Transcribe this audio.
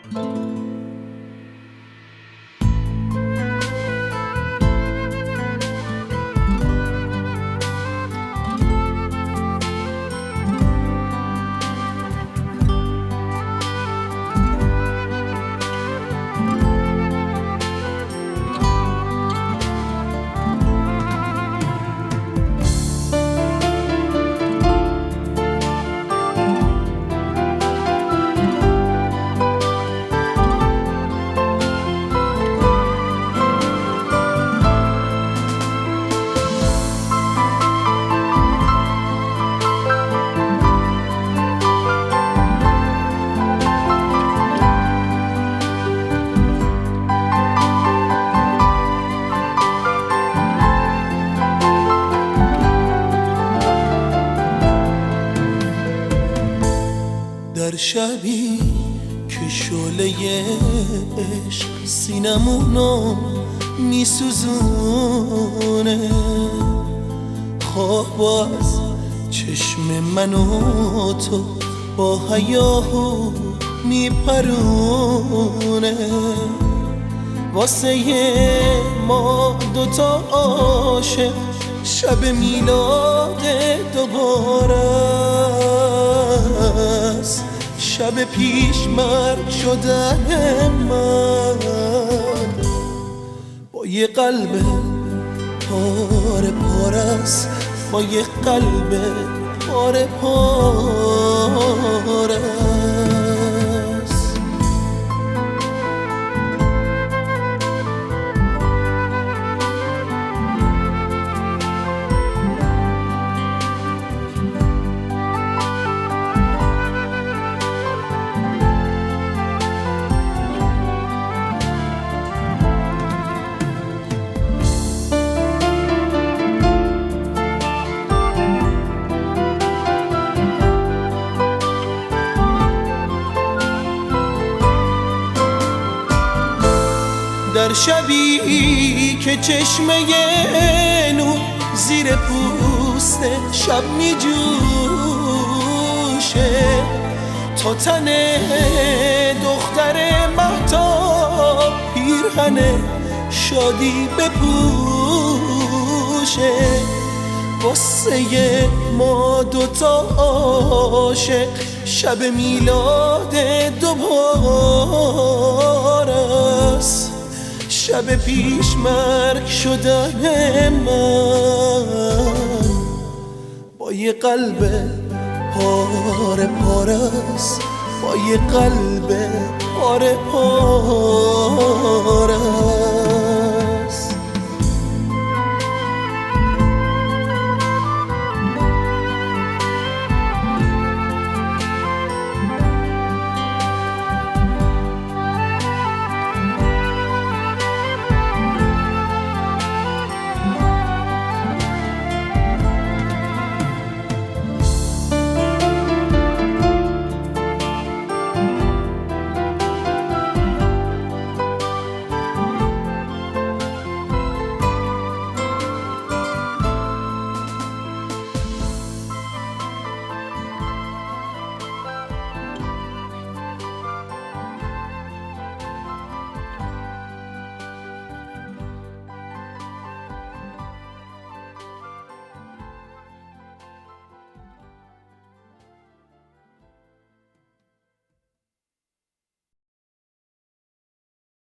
در شبی که شعله عشق سینمونو میسوزونه، خواب از چشم من و تو با هیاهو میپرونه. واسه ما دوتا عاشق شب میلاد دوباره است، شب پیش مرگ شدن من با یه قلب پاره پاره است، با یه قلب پاره پاره است. در شبی که چشمه نور زیر پوست شب می جوشه، تا تن دختر مهتاب پیرهن شادی بپوشه. واسه ما دوتا عاشق شب میلاد دوباره است، شب پیش مرگ شدن من با یه قلب پاره پاره است، با یه قلب پاره پاره.